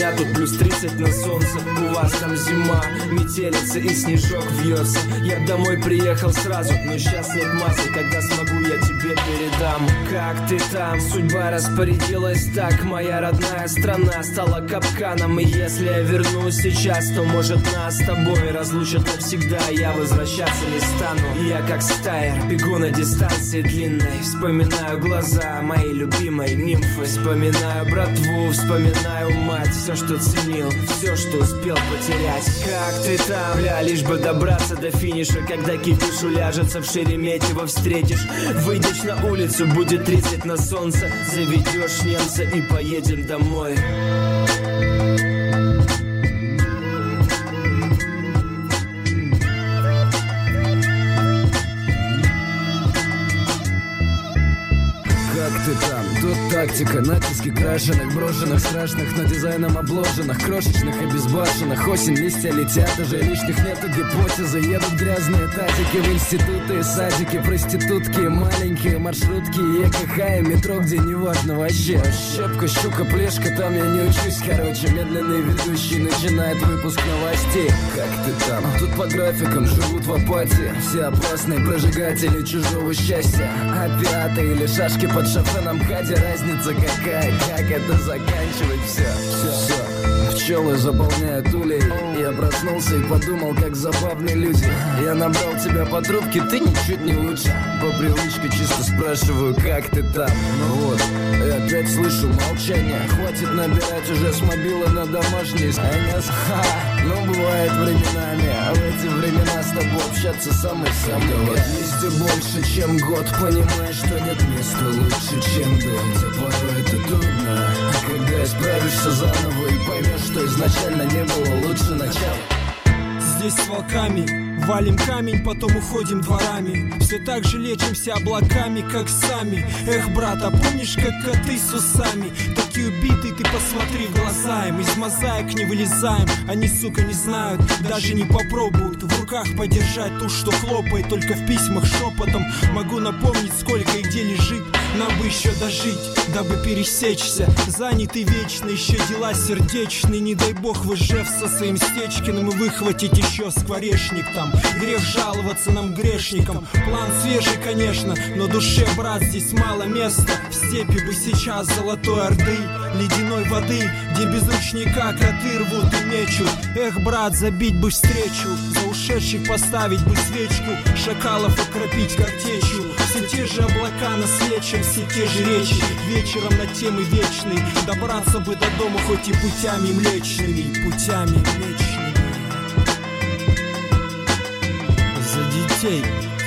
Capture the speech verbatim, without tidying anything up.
меня тут плюс тридцать на солнце. У вас там зима, метелица и снежок вьется. Я домой приехал сразу, но сейчас нет массы. Когда смогу, я тебе передам. Как ты там? Судьба распорядилась так. Моя родная страна стала капканом. И если я вернусь сейчас, то может нас с тобой разлучат навсегда. Я возвращаться не стану. Я как стайер, бегу на дистанции длинной. Вспоминаю глаза моей любимой нимфы. Вспоминаю братву, вспоминаю мать. Все, что ценил, все, что успел потерять. Как ты там? Бля, лишь бы добраться до финиша. Когда кипиш уляжется в Шереметьево встретишь. Выйдешь на улицу, будет тридцать на солнце. Заведешь немца и поедем домой. Как ты там? Тут тактика, натиски крашеных, брошенных, страшных, но дизайном обложенных, крошечных, обезбашенных. Осень, листья летят, уже лишних нету гипотезы. Едут грязные тазики в институты и садики. Проститутки, маленькие маршрутки, ЕКХ и метро, где неважно вообще. Щепка, щука, плешка, там я не учусь, короче. Медленный ведущий начинает выпуск новостей. Как ты там? Тут по графикам живут в апатии. Все опасные прожигатели чужого счастья. Опиаты или шашки под шофеном Кади, разница какая, как это заканчивать все, все, все. Пчелы заполняют улей. Я проснулся и подумал, как забавны люди. Я набрал тебя по трубке, ты ничуть не лучше. По привычке чисто спрашиваю, как ты там. Ну вот, я опять слышу молчание. Хватит набирать уже с мобила на домашний СМС. Ха, ну бывает временами. А в эти времена с тобой общаться самый-самый. Вот есть больше, чем год. Понимаешь, что нет места лучше, чем дом. Где порой это трудно. А когда исправишься заново и поймешь, что изначально не было лучше начала. Здесь с волками валим камень, потом уходим дворами. Все так же лечимся облаками, как сами. Эх, брат, а помнишь, как коты с усами? Такие убитые, ты посмотри в глаза им. Из мозаик не вылезаем, они, сука, не знают, даже не попробуют в руках подержать ту, что хлопает. Только в письмах шепотом могу напомнить, сколько и где лежит. Нам бы еще дожить, дабы пересечься. Занятый вечно, еще дела сердечные. Не дай бог в Ижев со своим Стечкиным и выхватить еще скворечник там. Грех жаловаться нам, грешникам. План свежий, конечно, но душе, брат, здесь мало места. В степи бы сейчас золотой орды, ледяной воды, где без ручника коты рвут и мечут. Эх, брат, забить бы встречу, за ушедших поставить бы свечку, шакалов окропить картечью. Все те же облака нас лечат, все те же речи, вечером на темы вечные. Добраться бы до дома хоть и путями млечными, путями млечными. За детей